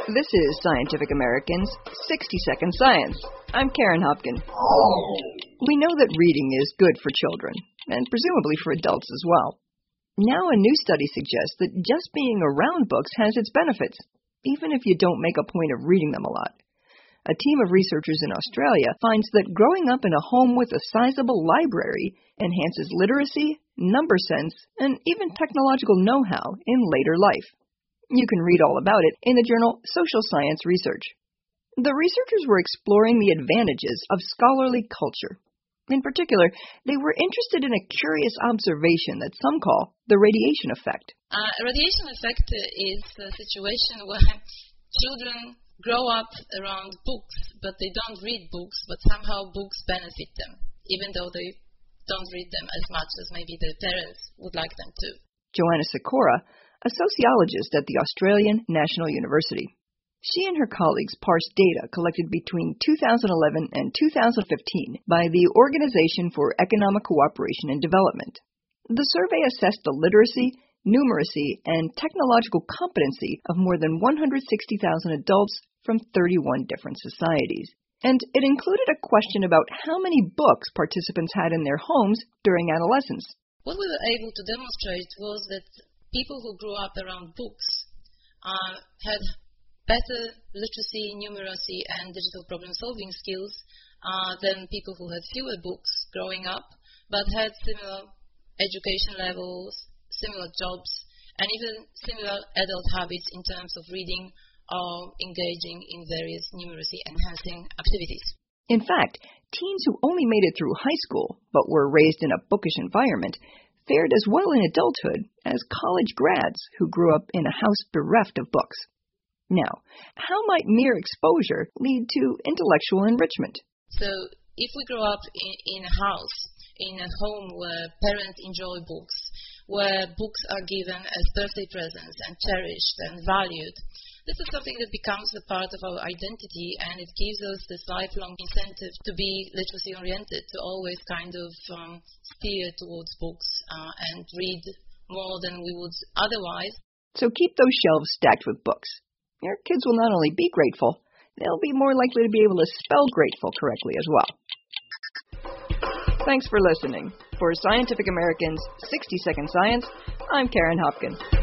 This is Scientific American's 60-Second Science. I'm Karen Hopkin. We know that reading is good for children, and presumably for adults as well. Now a new study suggests that just being around books has its benefits, even if you don't make a point of reading them a lot. A team of researchers in Australia finds that growing up in a home with a sizable library enhances literacy, number sense, and even technological know-how in later life. You can read all about it in the journal Social Science Research. The researchers were exploring the advantages of scholarly culture. In particular, they were interested in a curious observation that some call the radiation effect. Radiation effect is a situation where children grow up around books, but they don't read books, but somehow books benefit them, even though they don't read them as much as maybe their parents would like them to. Joanna Sikora, a sociologist at the Australian National University. She and her colleagues parsed data collected between 2011 and 2015 by the Organization for Economic Cooperation and Development. The survey assessed the literacy, numeracy, and technological competency of more than 160,000 adults from 31 different societies. And it included a question about how many books participants had in their homes during adolescence. What we were able to demonstrate was that people who grew up around books had better literacy, numeracy, and digital problem-solving skills than people who had fewer books growing up, but had similar education levels, similar jobs, and even similar adult habits in terms of reading or engaging in various numeracy-enhancing activities. In fact, teens who only made it through high school but were raised in a bookish environment fared as well in adulthood as college grads who grew up in a house bereft of books. Now, how might mere exposure lead to intellectual enrichment? So, if we grow up in a house, in a home where parents enjoy books, where books are given as birthday presents and cherished and valued, this is something that becomes a part of our identity, and it gives us this lifelong incentive to be literacy-oriented, to always kind of steer towards books and read more than we would otherwise. So keep those shelves stacked with books. Your kids will not only be grateful, they'll be more likely to be able to spell grateful correctly as well. Thanks for listening. For Scientific American's 60-Second Science, I'm Karen Hopkin.